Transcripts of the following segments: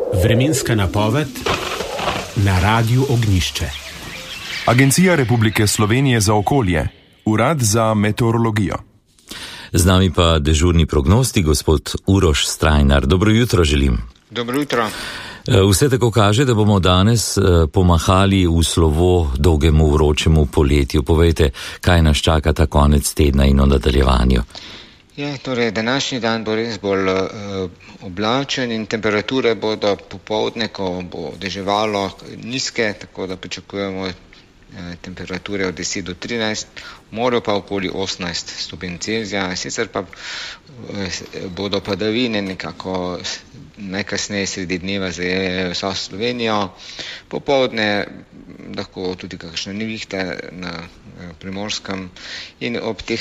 Vremenska napoved na Radiu Ognjišče. Agencija Republike Slovenije za okolje, Urad za meteorologijo. Z nami pa dežurni prognostik, gospod Uroš Strajnar. Dobro jutro želim. Dobro jutro. Vse tako kaže, da bomo danes pomahali v slovo dolgemu vročemu poletju. Povejte, kaj nas čaka ta konec tedna in v nadaljevanju. Ja, torej, današnji dan bo res bolj oblačen in temperature bodo popoldne, ko bo deževalo, nizke, tako da pričakujemo temperature od 10 do 13, v morju pa okoli 18 stopinj Celzija, sicer pa bodo padavine nekako najkasneje sredi dneva zajele vso Slovenijo, popoldne lahko tudi kakšna nevihta na Primorskem in ob teh,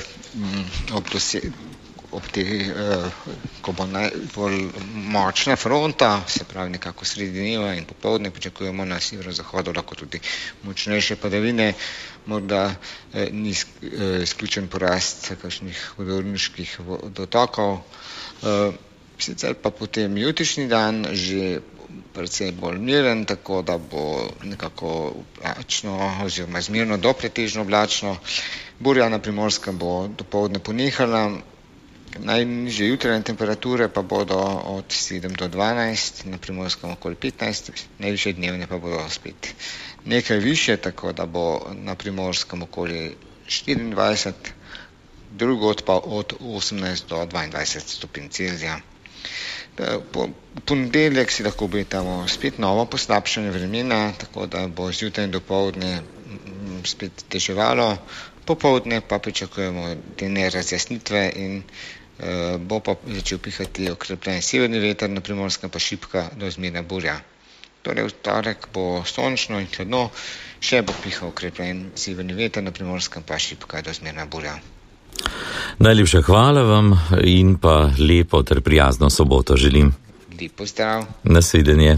ko bo najbolj močna fronta, se pravi nekako sredi dneva in popoldne pričakujemo na severozahodu lahko tudi močnejše padavine, morda ni izključen porast kakšnih vodovodniških vodotokov. Sicer pa potem jutrišnji dan že precej bolj miren, tako da bo nekako oblačno oziroma zmerno do pretežno oblačno. Burja na Primorskem bo dopoldne ponehala, najnižje jutranje temperature pa bodo od 7 do 12, na Primorskem okoli 15, najvišje dnevne pa bodo spet nekaj više, tako da bo na Primorskem okoli 24, drugod pa od 18 do 22 stopinj Celzija. Po ponedeljek si lahko obetamo spet novo poslabšanje vremena, tako da bo zjutraj in dopoldne spet deževalo, popoldne pa pričakujemo delne razjasnitve in bo pa začel pihati okrepljen severni veter, na Primorskem pa šibka do zmerna burja. Torej v torek bo sončno in hladno, še bo pihal okrepljen severni veter, na Primorskem pa šibka do zmerna burja. Najlepša hvala vam in pa lepo ter prijazno soboto želim. Lep pozdrav. Nasvidenje.